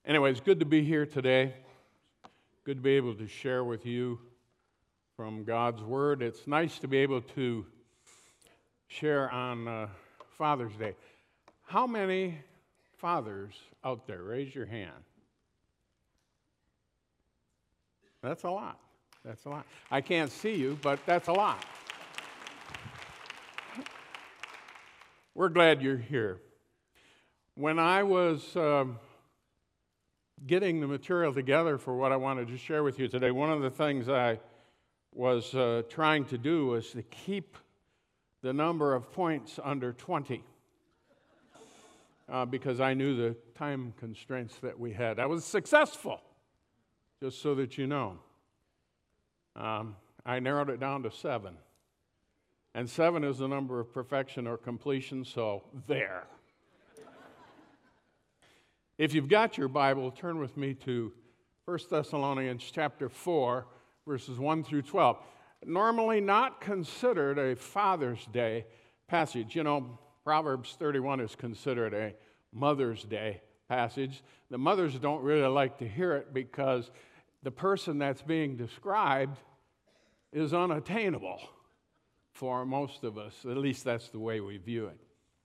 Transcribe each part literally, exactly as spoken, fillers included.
Anyway, it's good to be here today. Good to be able to share with you from God's Word. It's nice to be able to share on uh, Father's Day. How many fathers out there? Raise your hand. That's a lot. That's a lot. I can't see you, but that's a lot. We're glad you're here. When I was um, getting the material together for what I wanted to share with you today, one of the things I was uh, trying to do was to keep the number of points under twenty uh, because I knew the time constraints that we had. I was successful, just so that you know. Um, I narrowed it down to seven. And seven is the number of perfection or completion, so there. If you've got your Bible, turn with me to First Thessalonians chapter four, verses one through twelve. Normally not considered a Father's Day passage. You know, Proverbs thirty-one is considered a Mother's Day passage. The mothers don't really like to hear it because the person that's being described is unattainable for most of us. At least that's the way we view it.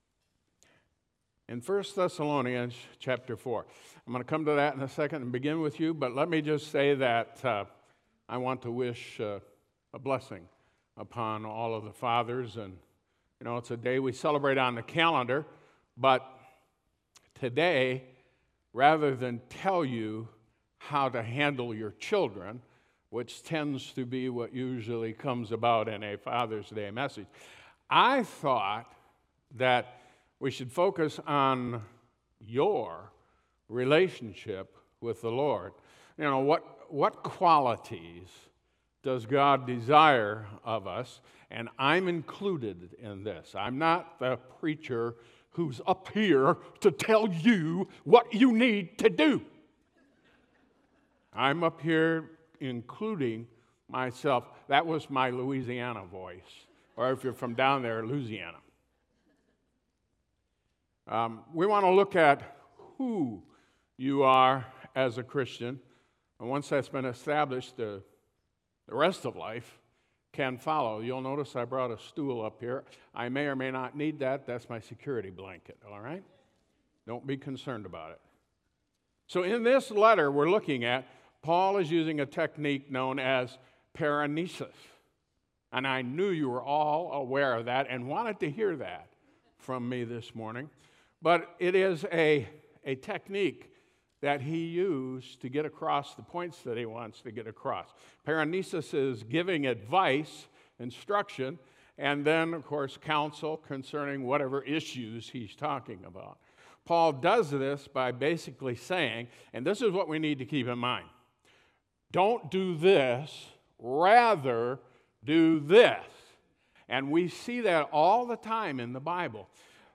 In First Thessalonians chapter four. I'm going to come to that in a second and begin with you, but let me just say that uh, I want to wish uh, a blessing upon all of the fathers. And, you know, it's a day we celebrate on the calendar, but today, rather than tell you how to handle your children, which tends to be what usually comes about in a Father's Day message, I thought that we should focus on your relationship with the Lord. You know, what, what qualities does God desire of us? And I'm included in this. I'm not the preacher who's up here to tell you what you need to do. I'm up here including myself. That was my Louisiana voice, or if you're from down there, Louisiana. Um, we want to look at who you are as a Christian, and once that's been established, the, the rest of life can follow. You'll notice I brought a stool up here. I may or may not need that. That's my security blanket, all right? Don't be concerned about it. So in this letter we're looking at, Paul is using a technique known as paranesis, and I knew you were all aware of that and wanted to hear that from me this morning. But it is a, a technique that he used to get across the points that he wants to get across. Paranesis is giving advice, instruction, and then, of course, counsel concerning whatever issues he's talking about. Paul does this by basically saying, and this is what we need to keep in mind, don't do this, rather do this. And we see that all the time in the Bible.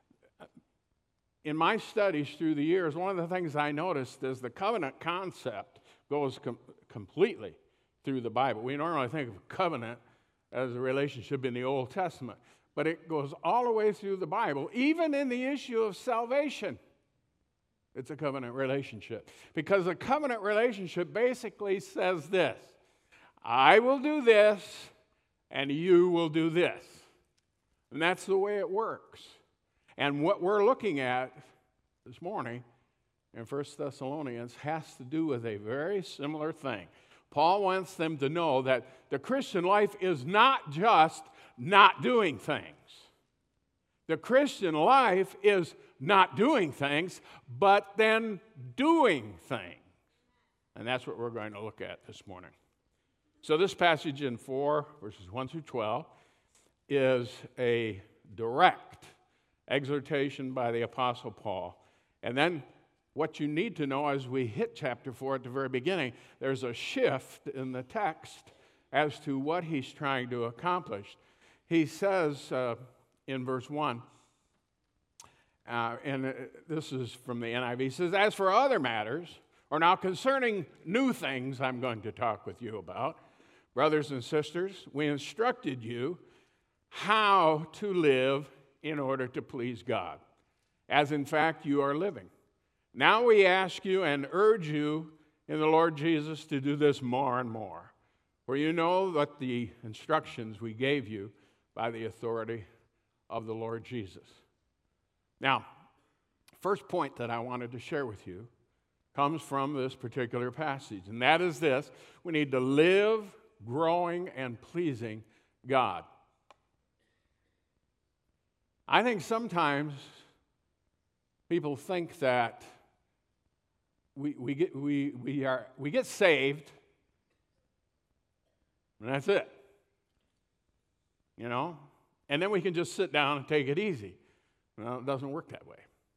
In my studies through the years, one of the things I noticed is the covenant concept goes com- completely through the Bible. We normally think of covenant as a relationship in the Old Testament, but it goes all the way through the Bible, even in the issue of salvation. It's a covenant relationship. Because a covenant relationship basically says this: I will do this, and you will do this. And that's the way it works. And what we're looking at this morning in First Thessalonians has to do with a very similar thing. Paul wants them to know that the Christian life is not just not doing things. The Christian life is not doing things, but then doing things. And that's what we're going to look at this morning. So this passage in four, verses one through twelve, is a direct exhortation by the Apostle Paul. And then what you need to know as we hit chapter four at the very beginning, there's a shift in the text as to what he's trying to accomplish. He says uh, in verse one, uh, and this is from the N I V, he says, as for other matters, or now concerning new things I'm going to talk with you about, brothers and sisters, we instructed you how to live in order to please God, as in fact you are living. Now we ask you and urge you in the Lord Jesus to do this more and more, for you know that the instructions we gave you by the authority of the Lord Jesus. Now, first point that I wanted to share with you comes from this particular passage, and that is this: we need to live growing and pleasing God. I think sometimes people think that we, we, get, we, we, are, we get saved, and that's it. You know? And then we can just sit down and take it easy. Well, it doesn't work that way.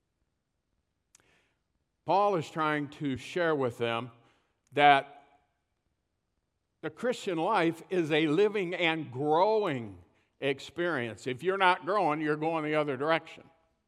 Paul is trying to share with them that the Christian life is a living and growing experience. If you're not growing, you're going the other direction.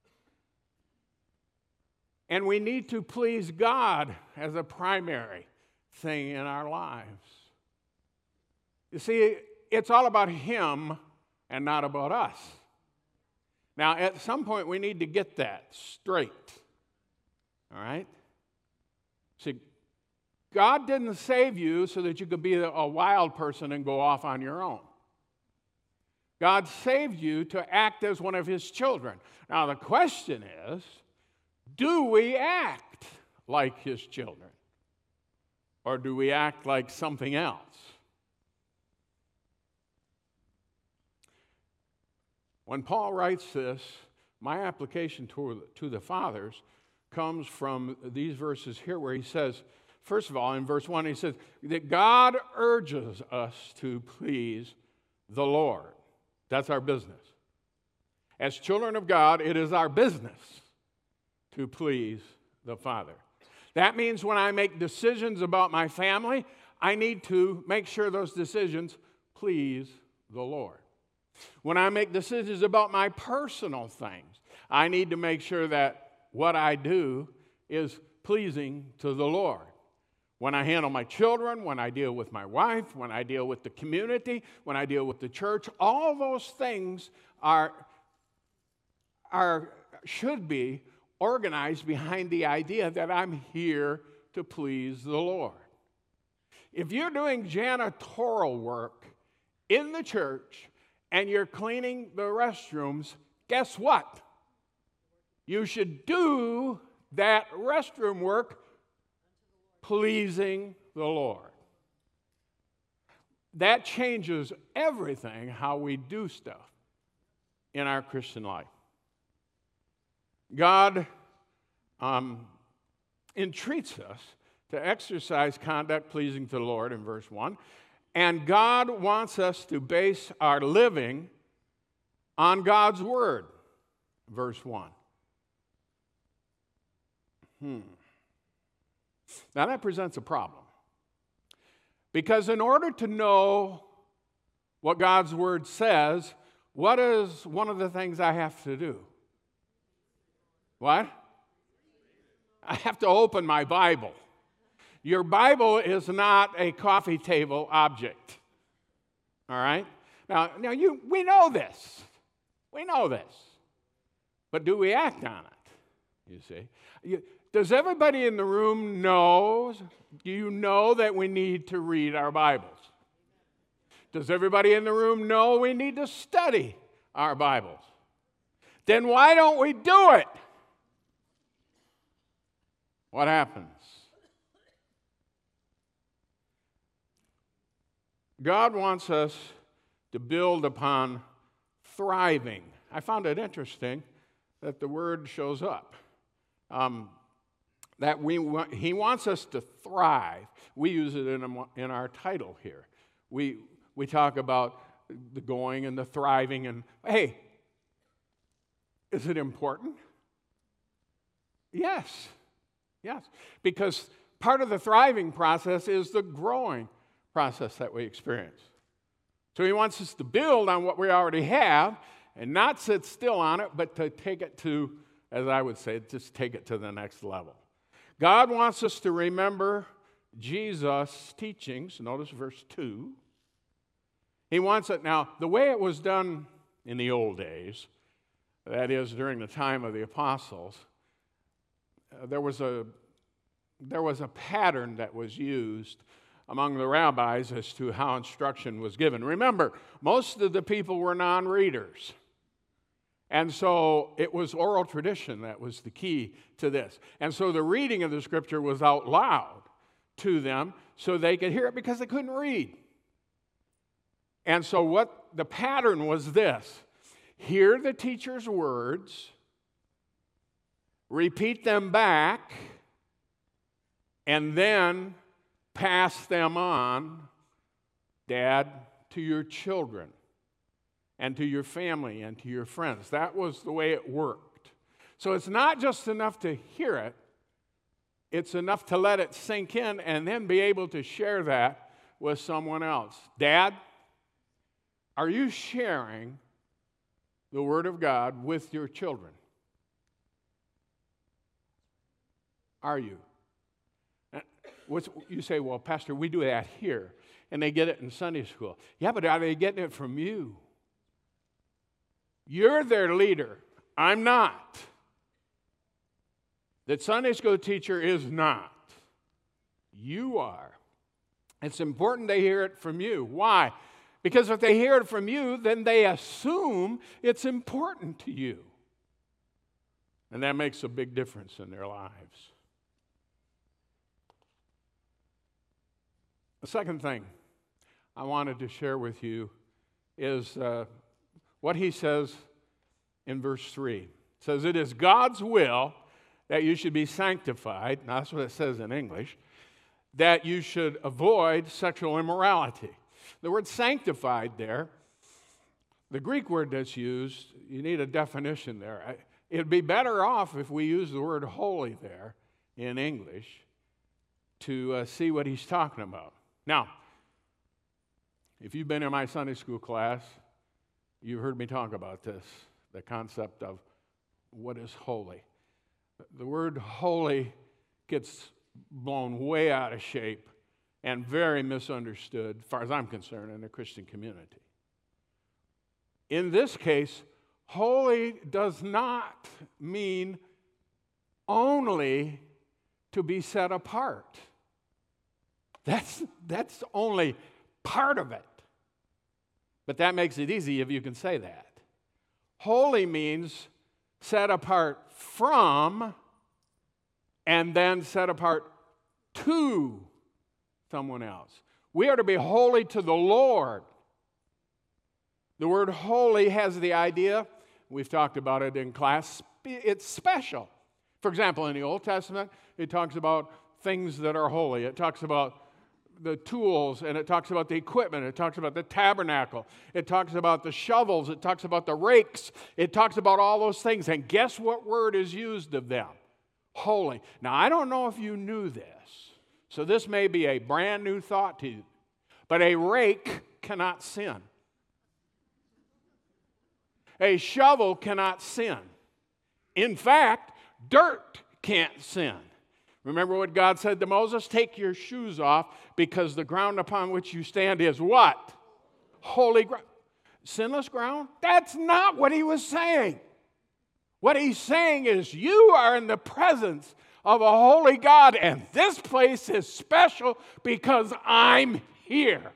And we need to please God as a primary thing in our lives. You see, it's all about Him and not about us. Now, at some point, we need to get that straight. All right? See, God didn't save you so that you could be a wild person and go off on your own. God saved you to act as one of His children. Now, the question is, do we act like His children? Or do we act like something else? When Paul writes this, my application to, to the fathers comes from these verses here where he says, first of all, in verse one, he says that God urges us to please the Lord. That's our business. As children of God, it is our business to please the Father. That means when I make decisions about my family, I need to make sure those decisions please the Lord. When I make decisions about my personal things, I need to make sure that what I do is pleasing to the Lord. When I handle my children, when I deal with my wife, when I deal with the community, when I deal with the church, all those things are, are should be organized behind the idea that I'm here to please the Lord. If you're doing janitorial work in the church and you're cleaning the restrooms, guess what? You should do that restroom work pleasing the Lord. That changes everything how we do stuff in our Christian life. God um, entreats us to exercise conduct pleasing to the Lord in verse one, and God wants us to base our living on God's Word, verse one. Hmm. Now that presents a problem. Because in order to know what God's Word says, what is one of the things I have to do? What? I have to open my Bible. Your Bible is not a coffee table object. All right? Now, now you, we know this. We know this. But do we act on it? You see? You, does everybody in the room know, do you know that we need to read our Bibles? Does everybody in the room know we need to study our Bibles? Then why don't we do it? What happens? God wants us to build upon thriving. I found it interesting that the word shows up. Um, that we want, he wants us to thrive. We use it in, a, in our title here. We, we talk about the going and the thriving. And hey, is it important? Yes. Yes. Because part of the thriving process is the growing process that we experience. So he wants us to build on what we already have and not sit still on it, but to take it to, as I would say, just take it to the next level. God wants us to remember Jesus' teachings. Notice verse two. He wants it now, the way it was done in the old days, that is, during the time of the apostles, uh, there was a there was a pattern that was used among the rabbis as to how instruction was given. Remember, most of the people were non-readers. And so it was oral tradition that was the key to this. And so the reading of the scripture was out loud to them so they could hear it because they couldn't read. And so what the pattern was this: hear the teacher's words, repeat them back, and then pass them on, Dad, to your children and to your family and to your friends. That was the way it worked. So it's not just enough to hear it, it's enough to let it sink in and then be able to share that with someone else. Dad, are you sharing the Word of God with your children? Are you? What's, you say, well, Pastor, we do that here, and they get it in Sunday school. Yeah, but are they getting it from you? You're their leader. I'm not. The Sunday school teacher is not. You are. It's important they hear it from you. Why? Because if they hear it from you, then they assume it's important to you. And that makes a big difference in their lives. The second thing I wanted to share with you is uh, what he says in verse three. It says, it is God's will that you should be sanctified. Now, that's what it says in English. That you should avoid sexual immorality. The word sanctified there, the Greek word that's used, you need a definition there. It'd be better off if we use the word holy there in English to uh, see what he's talking about. Now, if you've been in my Sunday school class, you've heard me talk about this, the concept of what is holy. The word holy gets blown way out of shape and very misunderstood, as far as I'm concerned, in the Christian community. In this case, holy does not mean only to be set apart. That's, that's only part of it. But that makes it easy if you can say that. Holy means set apart from and then set apart to someone else. We are to be holy to the Lord. The word holy has the idea, we've talked about it in class, it's special. For example, in the Old Testament, it talks about things that are holy. It talks about the tools, and it talks about the equipment. It talks about the tabernacle. It talks about the shovels. It talks about the rakes. It talks about all those things. And guess what word is used of them? Holy. Now, I don't know if you knew this, so this may be a brand new thought to you, but a rake cannot sin. A shovel cannot sin. In fact, dirt can't sin. Remember what God said to Moses? Take your shoes off because the ground upon which you stand is what? Holy ground. Sinless ground? That's not what he was saying. What he's saying is you are in the presence of a holy God, and this place is special because I'm here.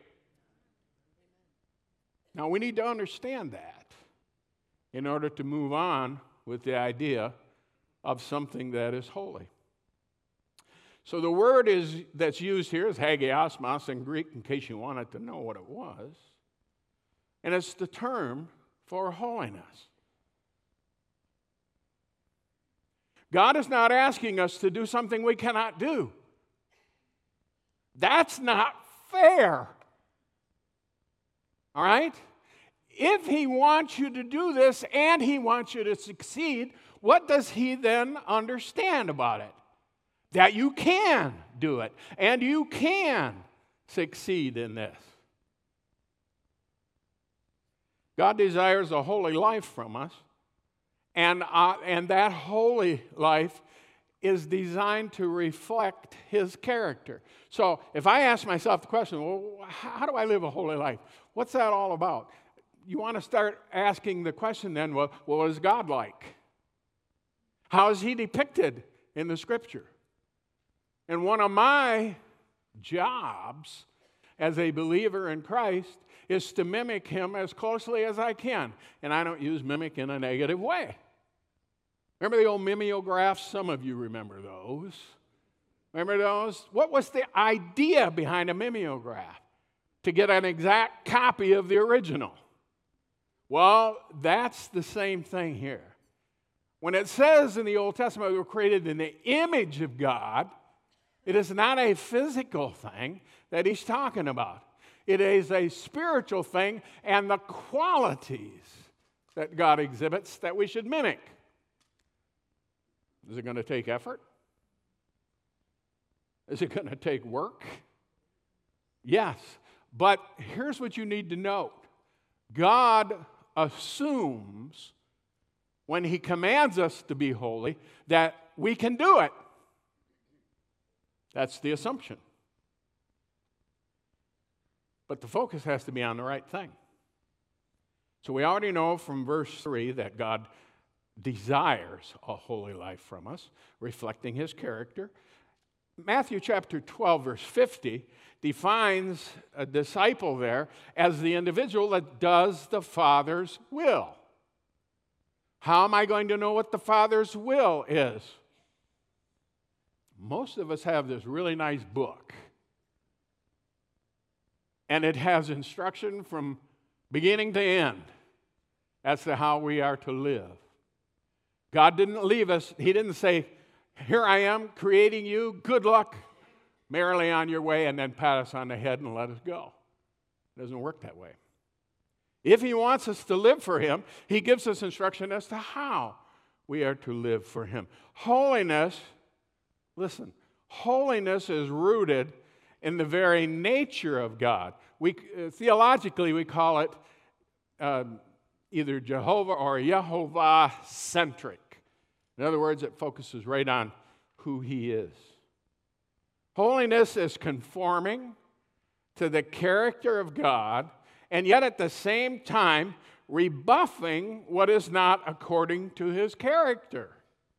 Now, we need to understand that in order to move on with the idea of something that is holy. So the word is that's used here is hagiosmos in Greek, in case you wanted to know what it was. And it's the term for holiness. God is not asking us to do something we cannot do. That's not fair. All right? If he wants you to do this and he wants you to succeed, what does he then understand about it? That you can do it and you can succeed in this. God desires a holy life from us, and, uh, and that holy life is designed to reflect his character. So if I ask myself the question, well, how do I live a holy life? What's that all about? You want to start asking the question then, well, what is God like? How is he depicted in the Scripture. And one of my jobs as a believer in Christ is to mimic him as closely as I can. And I don't use mimic in a negative way. Remember the old mimeographs? Some of you remember those. Remember those? What was the idea behind a mimeograph? To get an exact copy of the original. Well, that's the same thing here. When it says in the Old Testament we were created in the image of God, it is not a physical thing that he's talking about. It is a spiritual thing and the qualities that God exhibits that we should mimic. Is it going to take effort? Is it going to take work? Yes. But here's what you need to note. God assumes when he commands us to be holy that we can do it. That's the assumption. But the focus has to be on the right thing. So we already know from verse three that God desires a holy life from us, reflecting his character. Matthew chapter twelve, verse fifty, defines a disciple there as the individual that does the Father's will. How am I going to know what the Father's will is? Most of us have this really nice book, and it has instruction from beginning to end as to how we are to live. God didn't leave us. He didn't say, here I am creating you, good luck, merrily on your way, and then pat us on the head and let us go. It doesn't work that way. If he wants us to live for him, he gives us instruction as to how we are to live for him. Holiness, listen, holiness is rooted in the very nature of God. We, uh, theologically, we call it uh, either Jehovah or Yehovah-centric. In other words, it focuses right on who he is. Holiness is conforming to the character of God, and yet at the same time rebuffing what is not according to his character.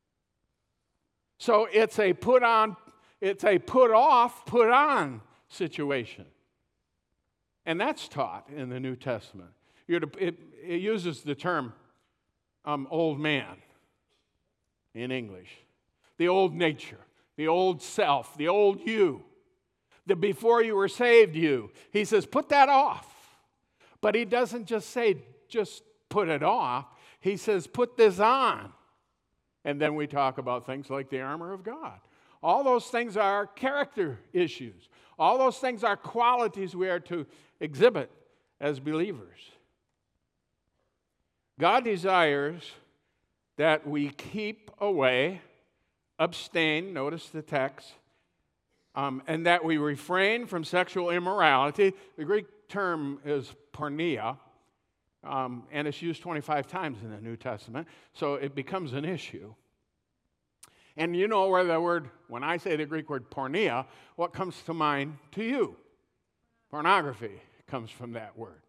So it's a put on, it's a put off, put on situation. And that's taught in the New Testament. You're to, it, it uses the term um, old man in English. The old nature, the old self, the old you, the before you were saved you. He says, put that off. But he doesn't just say, just put it off. He says, put this on. And then we talk about things like the armor of God. All those things are character issues. All those things are qualities we are to exhibit as believers. God desires that we keep away, abstain, notice the text, um, and that we refrain from sexual immorality. The Greek term is porneia, um, and it's used twenty-five times in the New Testament, so it becomes an issue. And you know where the word, when I say the Greek word porneia, what comes to mind to you? Pornography comes from that word.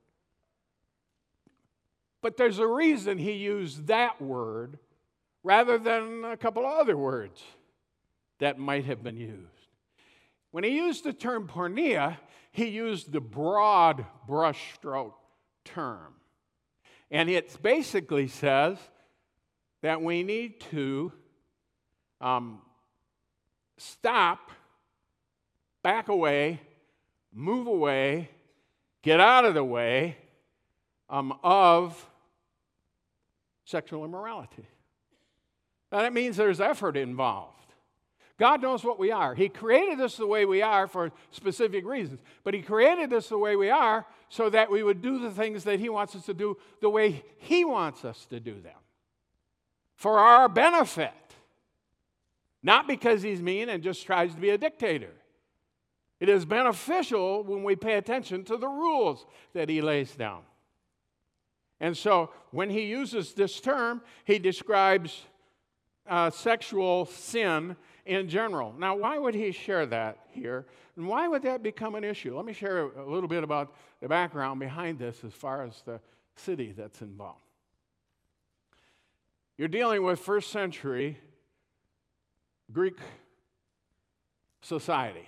But there's a reason he used that word rather than a couple of other words that might have been used. When he used the term porneia, he used the broad brushstroke term. And it basically says that we need to um, stop, back away, move away, get out of the way um, of sexual immorality. Now, that means there's effort involved. God knows what we are. He created us the way we are for specific reasons, but he created us the way we are so that we would do the things that he wants us to do the way he wants us to do them, for our benefit, not because he's mean and just tries to be a dictator. It is beneficial when we pay attention to the rules that he lays down. And so when he uses this term, he describes uh, sexual sin in general. Now, why would he share that here? And why would that become an issue? Let me share a little bit about the background behind this as far as the city that's involved. You're dealing with first century Greek society.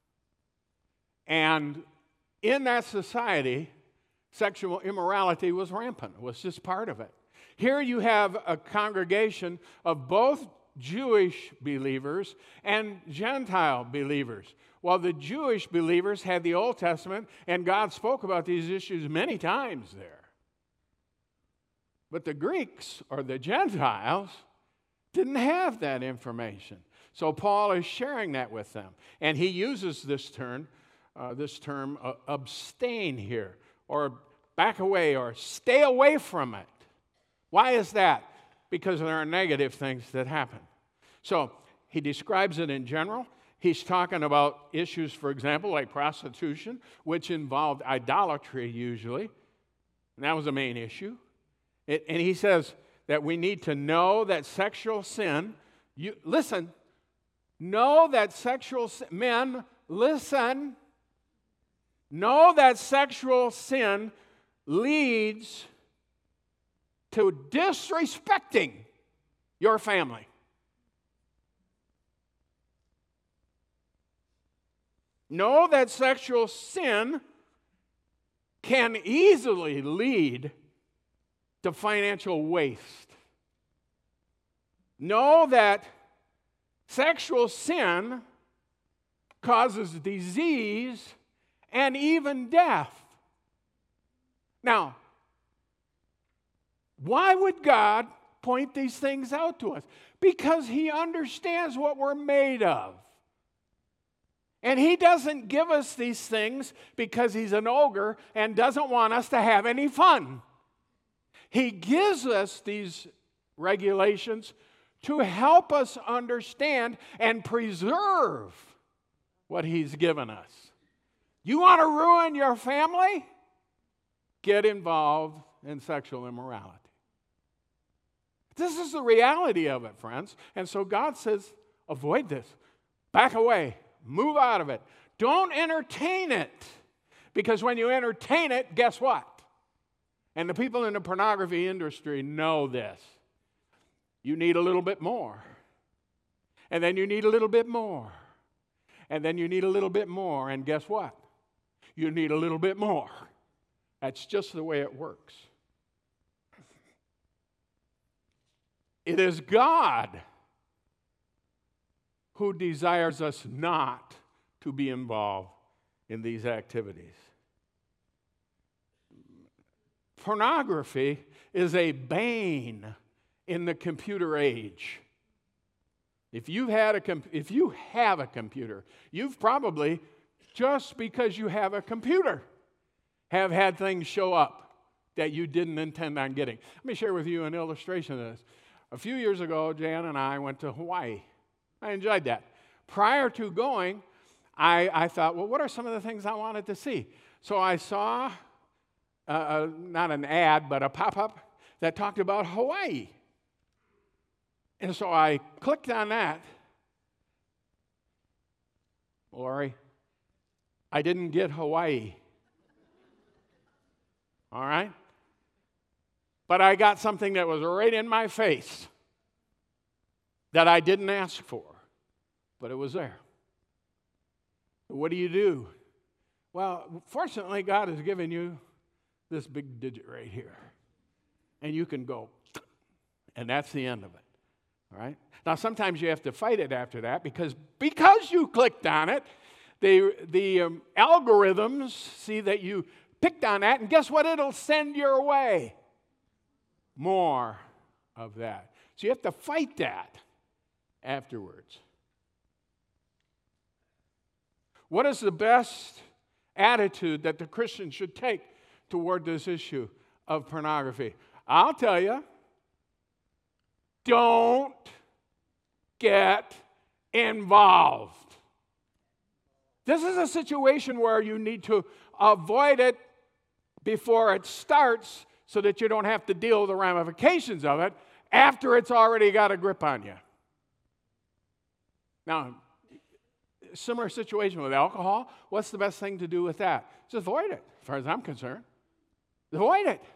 And in that society, sexual immorality was rampant. It was just part of it. Here you have a congregation of both Jewish believers and Gentile believers. Well, the Jewish believers had the Old Testament, and God spoke about these issues many times there. But the Greeks, or the Gentiles, didn't have that information. So Paul is sharing that with them. And he uses this term, uh, this term, uh, abstain here, or back away, or stay away from it. Why is that? Because there are negative things that happen. So he describes it in general. He's talking about issues, for example, like prostitution, which involved idolatry usually. And that was the main issue. It, and he says that we need to know that sexual sin, you, listen, know that sexual sin, men, listen, know that sexual sin leads to disrespecting your family. Know that sexual sin can easily lead to financial waste. Know that sexual sin causes disease and even death. Now, why would God point these things out to us? Because He understands what we're made of. And He doesn't give us these things because He's an ogre and doesn't want us to have any fun. He gives us these regulations to help us understand and preserve what He's given us. You want to ruin your family? Get involved in sexual immorality. This is the reality of it, friends. And so God says, avoid this. Back away. Move out of it. Don't entertain it. Because when you entertain it, guess what? And the people in the pornography industry know this. You need a little bit more. And then you need a little bit more. And then you need a little bit more. And guess what? You need a little bit more. That's just the way it works. It is God who desires us not to be involved in these activities. Pornography is a bane in the computer age. If you've had a com- if you have a computer, you've probably, just because you have a computer, have had things show up that you didn't intend on getting. Let me share with you an illustration of this. A few years ago, Jan and I went to Hawaii. I enjoyed that. Prior to going, I, I thought, well, what are some of the things I wanted to see? So I saw, uh, uh, not an ad, but a pop-up that talked about Hawaii. And so I clicked on that. Lori, I didn't get Hawaii. All right? But I got something that was right in my face that I didn't ask for, but it was there. What do you do? Well, fortunately, God has given you this big digit right here. And you can go, and that's the end of it. All right? Now, sometimes you have to fight it after that because, because you clicked on it, the, the um, algorithms see that you picked on that, and guess what? It'll send your way. More of that. So you have to fight that afterwards. What is the best attitude that the Christian should take toward this issue of pornography? I'll tell you, don't get involved. This is a situation where you need to avoid it before it starts so that you don't have to deal with the ramifications of it after it's already got a grip on you. Now, similar situation with alcohol. What's the best thing to do with that? Just avoid it, as far as I'm concerned. Avoid it.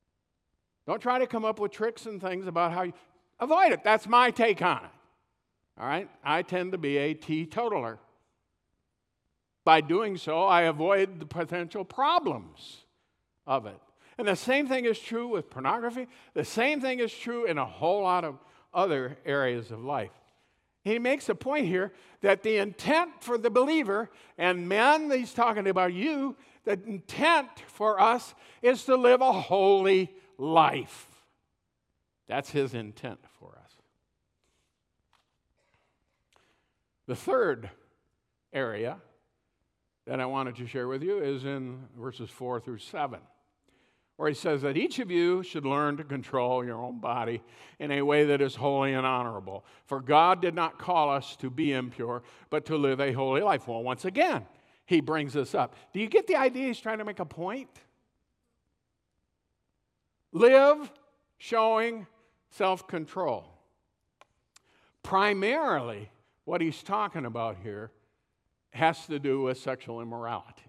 Don't try to come up with tricks and things about how you... Avoid it. That's my take on it. All right? I tend to be a teetotaler. By doing so, I avoid the potential problems of it. And the same thing is true with pornography. The same thing is true in a whole lot of other areas of life. He makes a point here that the intent for the believer, and men, he's talking about you, the intent for us is to live a holy life. That's his intent for us. The third area that I wanted to share with you is in verses four through seven, where he says that each of you should learn to control your own body in a way that is holy and honorable. For God did not call us to be impure, but to live a holy life. Well, once again, he brings this up. Do you get the idea? He's trying to make a point. Live showing self-control. Primarily, what he's talking about here has to do with sexual immorality.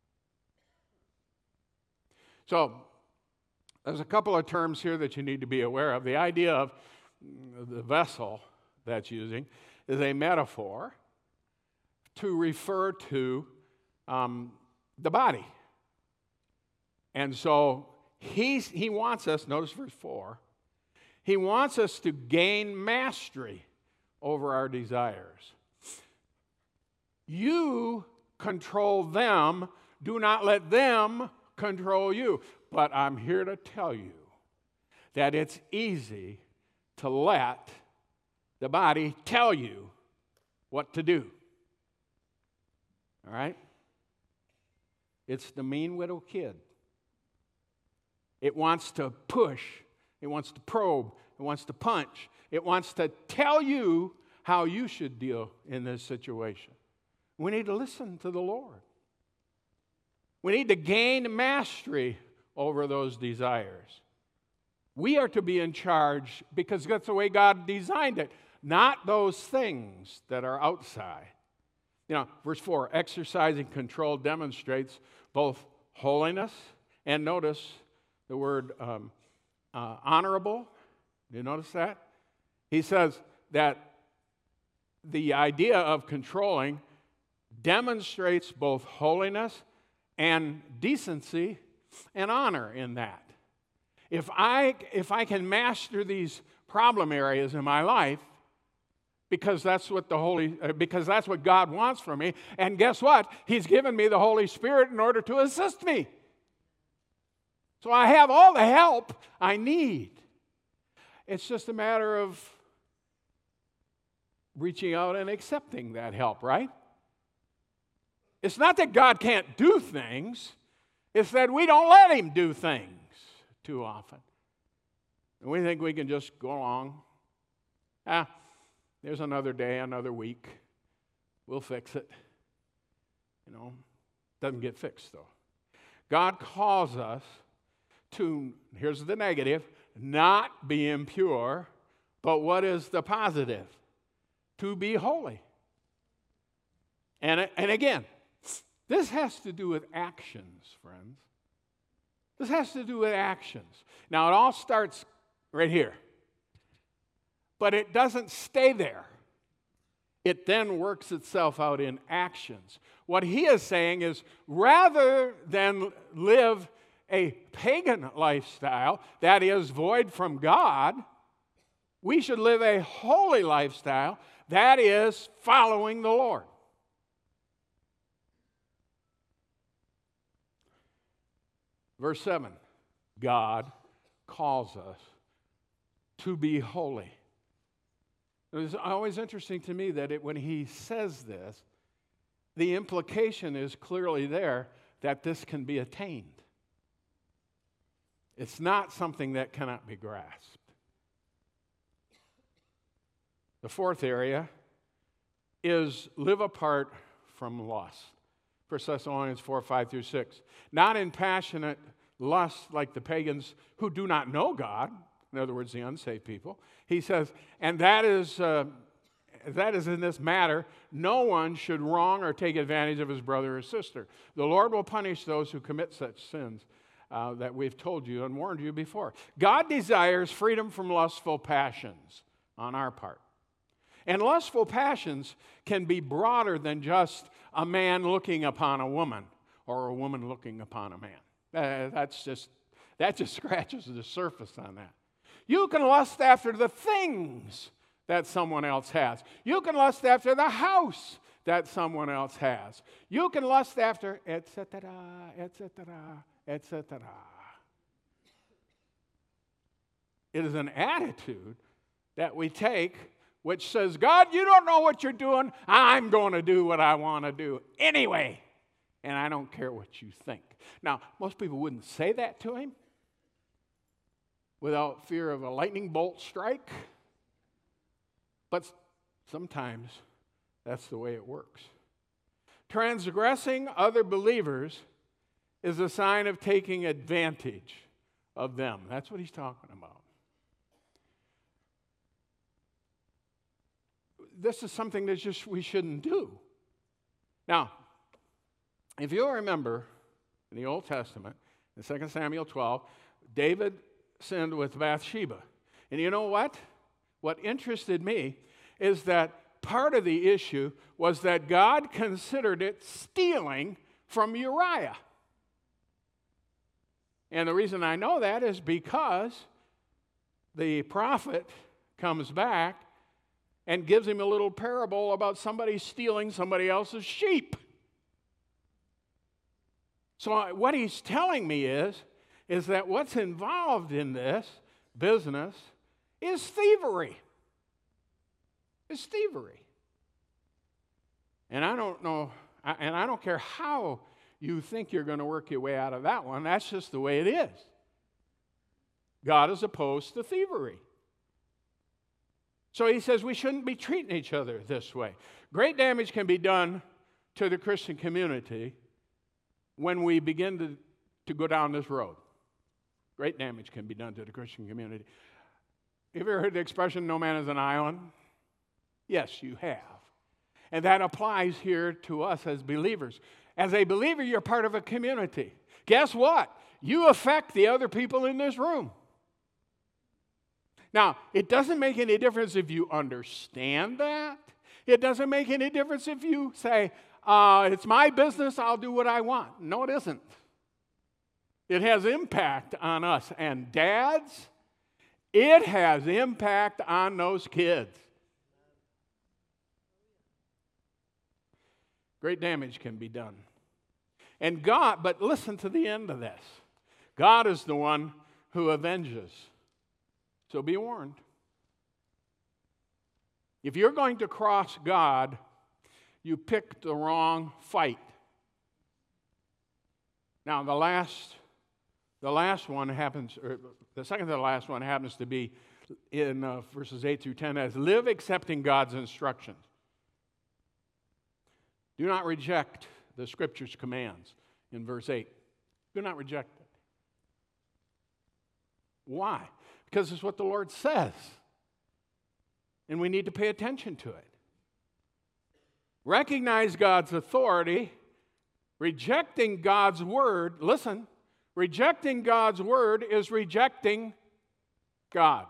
So, there's a couple of terms here that you need to be aware of. The idea of the vessel that's using is a metaphor to refer to um, the body. And so he's, he wants us, notice verse four, he wants us to gain mastery over our desires. You control them, do not let them control you. But I'm here to tell you that it's easy to let the body tell you what to do. All right? It's the mean little kid. It wants to push. It wants to probe. It wants to punch. It wants to tell you how you should deal in this situation. We need to listen to the Lord. We need to gain mastery over those desires. We are to be in charge because that's the way God designed it, not those things that are outside. You know, verse four, exercising control demonstrates both holiness and, notice the word um, uh, honorable. Do you notice that? He says that the idea of controlling demonstrates both holiness and decency and honor in that. If I, if I can master these problem areas in my life, because that's what the Holy, uh, because that's what God wants from me, and guess what? He's given me the Holy Spirit in order to assist me. So I have all the help I need. It's just a matter of reaching out and accepting that help, right? It's not that God can't do things. It's that we don't let him do things too often. And we think we can just go along. Ah, there's another day, another week. We'll fix it. You know, doesn't get fixed though. God calls us to, here's the negative, not be impure, but what is the positive? To be holy. And, and again, this has to do with actions, friends. This has to do with actions. Now, it all starts right here. But it doesn't stay there. It then works itself out in actions. What he is saying is, rather than live a pagan lifestyle that is void from God, we should live a holy lifestyle that is following the Lord. Verse seven, God calls us to be holy. It was always interesting to me that it, when he says this, the implication is clearly there that this can be attained. It's not something that cannot be grasped. The fourth area is live apart from lust. First Thessalonians four, five through six. Not in passionate lust like the pagans who do not know God, in other words, the unsaved people. He says, and that is, uh, that is in this matter, no one should wrong or take advantage of his brother or sister. The Lord will punish those who commit such sins uh, that we've told you and warned you before. God desires freedom from lustful passions on our part. And lustful passions can be broader than just a man looking upon a woman or a woman looking upon a man. Uh, that's just, that just scratches the surface on that. You can lust after the things that someone else has. You can lust after the house that someone else has. You can lust after et cetera, et cetera, et cetera. It is an attitude that we take which says, God, you don't know what you're doing. I'm going to do what I want to do anyway, and I don't care what you think. Now, most people wouldn't say that to him without fear of a lightning bolt strike, but sometimes that's the way it works. Transgressing other believers is a sign of taking advantage of them. That's what he's talking about. This is something that just we shouldn't do. Now, if you'll remember in the Old Testament, in Second Samuel twelve, David sinned with Bathsheba. And you know what? What interested me is that part of the issue was that God considered it stealing from Uriah. And the reason I know that is because the prophet comes back and gives him a little parable about somebody stealing somebody else's sheep. So what he's telling me is, is that what's involved in this business is thievery. It's thievery. And I don't know, and I don't care how you think you're going to work your way out of that one. That's just the way it is. God is opposed to thievery. So he says we shouldn't be treating each other this way. Great damage can be done to the Christian community when we begin to, to go down this road. Great damage can be done to the Christian community. Have you ever heard the expression, no man is an island? Yes, you have. And that applies here to us as believers. As a believer, you're part of a community. Guess what? You affect the other people in this room. Now, it doesn't make any difference if you understand that. It doesn't make any difference if you say, uh, it's my business, I'll do what I want. No, it isn't. It has impact on us. And dads, it has impact on those kids. Great damage can be done. And God, but listen to the end of this. God is the one who avenges. So be warned. If you're going to cross God, you picked the wrong fight. Now, the last, the last one happens, or the second to the last one happens to be in uh, verses eight through ten as live accepting God's instructions. Do not reject the Scripture's commands in verse eight. Do not reject it. Why? Because it's what the Lord says. And we need to pay attention to it. Recognize God's authority. Rejecting God's word, listen, rejecting God's word is rejecting God.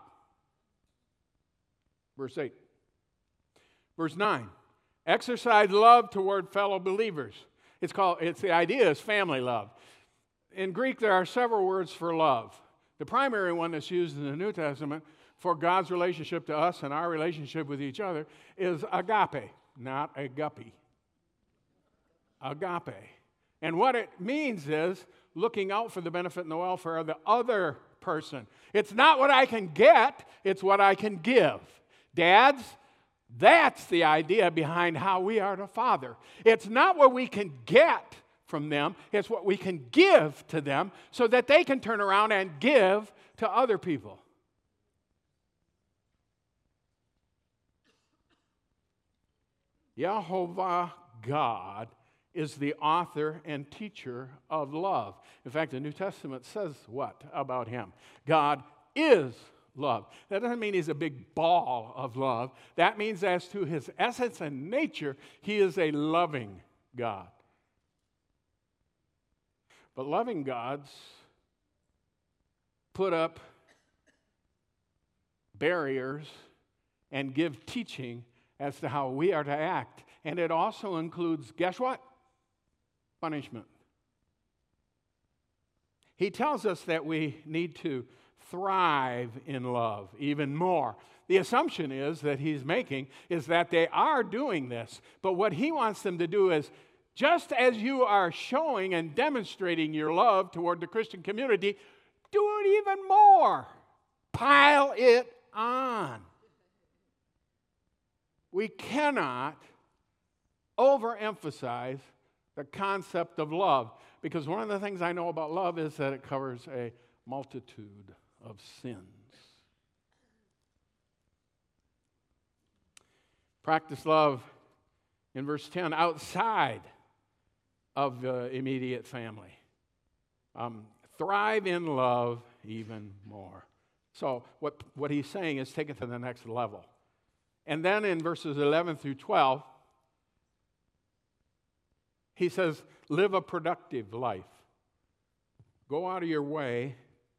Verse eight. Verse nine. Exercise love toward fellow believers. It's called, it's the idea is family love. In Greek, there are several words for love. The primary one that's used in the New Testament for God's relationship to us and our relationship with each other is agape, not agape. Agape. And what it means is looking out for the benefit and the welfare of the other person. It's not what I can get, it's what I can give. Dads, that's the idea behind how we are to father. It's not what we can get from them, it's what we can give to them so that they can turn around and give to other people. Jehovah God is the author and teacher of love. In fact, the New Testament says what about him? God is love. That doesn't mean he's a big ball of love. That means as to his essence and nature, he is a loving God. But loving gods put up barriers and give teaching as to how we are to act. And it also includes, guess what? Punishment. He tells us that we need to thrive in love even more. The assumption is that he's making is that they are doing this. But what he wants them to do is, just as you are showing and demonstrating your love toward the Christian community, do it even more. Pile it on. We cannot overemphasize the concept of love, because one of the things I know about love is that it covers a multitude of sins. Practice love in verse ten outside of the immediate family. Um, thrive in love even more. So what, what he's saying is take it to the next level. And then in verses eleven through twelve, he says, live a productive life. Go out of your way.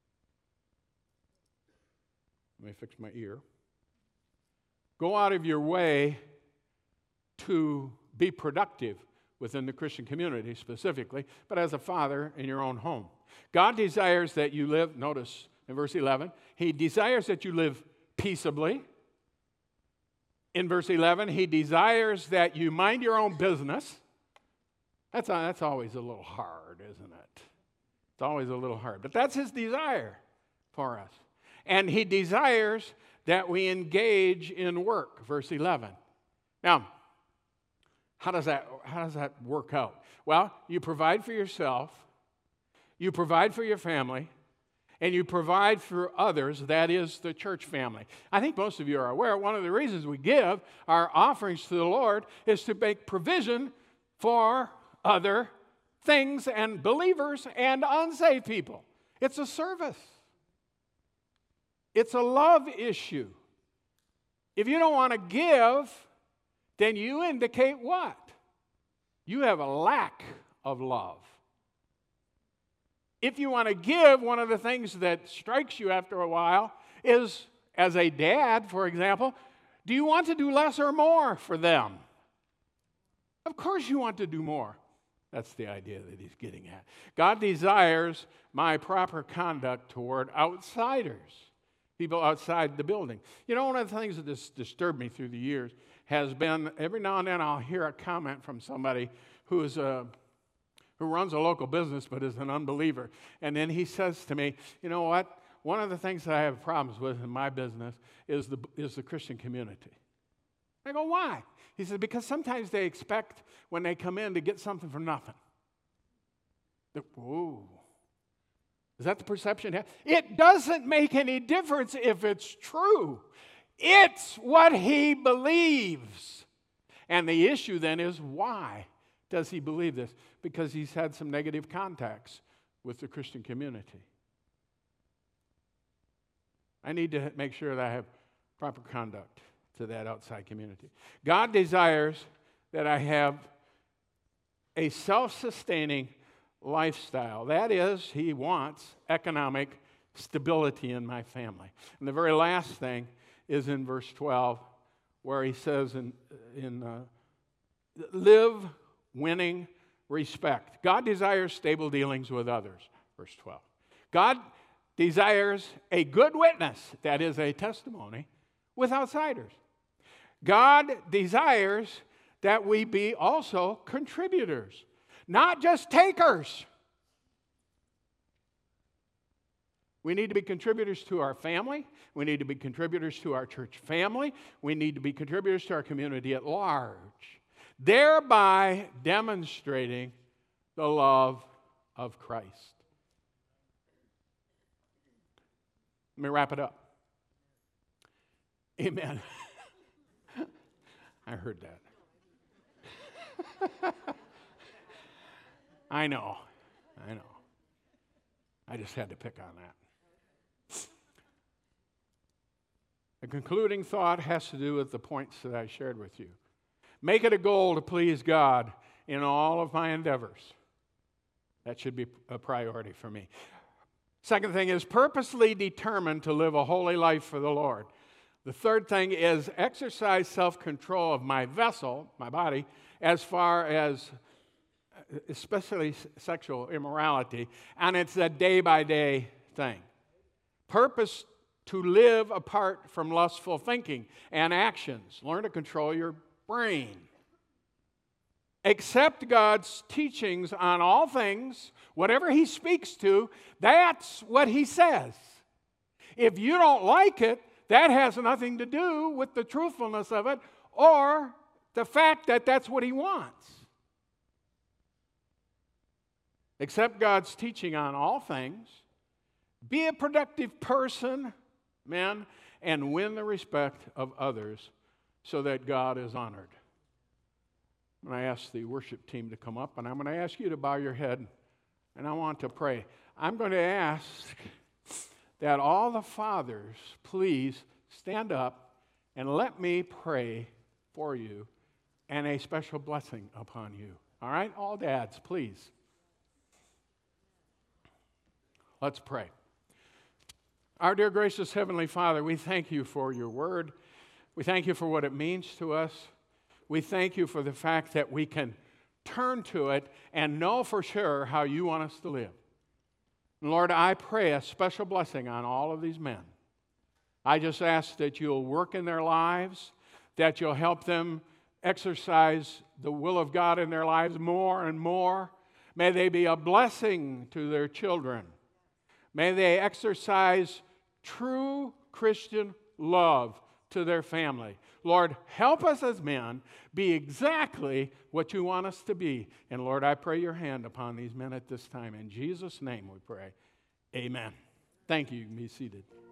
Let me fix my ear. Go out of your way to be productive within the Christian community specifically, but as a father in your own home. God desires that you live, notice in verse eleven, he desires that you live peaceably. In verse eleven, he desires that you mind your own business. That's, that's always a little hard, isn't it? It's always a little hard. But that's his desire for us. And he desires that we engage in work, verse eleven. Now, how does that, how does that work out? Well, you provide for yourself, you provide for your family, and you provide for others, that is the church family. I think most of you are aware one of the reasons we give our offerings to the Lord is to make provision for other things and believers and unsaved people. It's a service. It's a love issue. If you don't want to give, then you indicate what? You have a lack of love. If you want to give, one of the things that strikes you after a while is, as a dad, for example, do you want to do less or more for them? Of course you want to do more. That's the idea that he's getting at. God desires my proper conduct toward outsiders, people outside the building. You know, one of the things that has disturbed me through the years has been every now and then I'll hear a comment from somebody who is a who runs a local business but is an unbeliever. And then he says to me, you know what? One of the things that I have problems with in my business is the, is the Christian community. I go, why? He says, because sometimes they expect when they come in to get something for nothing. Whoa. Is that the perception here? It doesn't make any difference if it's true. It's what he believes. And the issue then is, why does he believe this? Because he's had some negative contacts with the Christian community. I need to make sure that I have proper conduct to that outside community. God desires that I have a self-sustaining lifestyle. That is, he wants economic stability in my family. And the very last thing is in verse twelve, where he says, in, in uh, live winning respect. God desires stable dealings with others, verse twelve. God desires a good witness, that is a testimony, with outsiders. God desires that we be also contributors, not just takers. We need to be contributors to our family. We need to be contributors to our church family. We need to be contributors to our community at large, thereby demonstrating the love of Christ. Let me wrap it up. Amen. I heard that. I know. I know. I just had to pick on that. The concluding thought has to do with the points that I shared with you. Make it a goal to please God in all of my endeavors. That should be a priority for me. Second thing is purposely determined to live a holy life for the Lord. The third thing is exercise self-control of my vessel, my body, as far as especially sexual immorality, and it's a day-by-day thing. Purpose to live apart from lustful thinking and actions. Learn to control your brain. Accept God's teachings on all things. Whatever He speaks to, that's what He says. If you don't like it, that has nothing to do with the truthfulness of it or the fact that that's what He wants. Accept God's teaching on all things. Be a productive person, men, and win the respect of others so that God is honored. I'm going to ask the worship team to come up, and I'm going to ask you to bow your head, and I want to pray. I'm going to ask that all the fathers please stand up and let me pray for you and a special blessing upon you. All right? All dads, please. Let's pray. Our dear gracious Heavenly Father, we thank you for your word. We thank you for what it means to us. We thank you for the fact that we can turn to it and know for sure how you want us to live. Lord, I pray a special blessing on all of these men. I just ask that you'll work in their lives, that you'll help them exercise the will of God in their lives more and more. May they be a blessing to their children. May they exercise true Christian love to their family. Lord, help us as men be exactly what you want us to be. And Lord, I pray your hand upon these men at this time. In Jesus' name we pray. Amen. Thank you. You can be seated.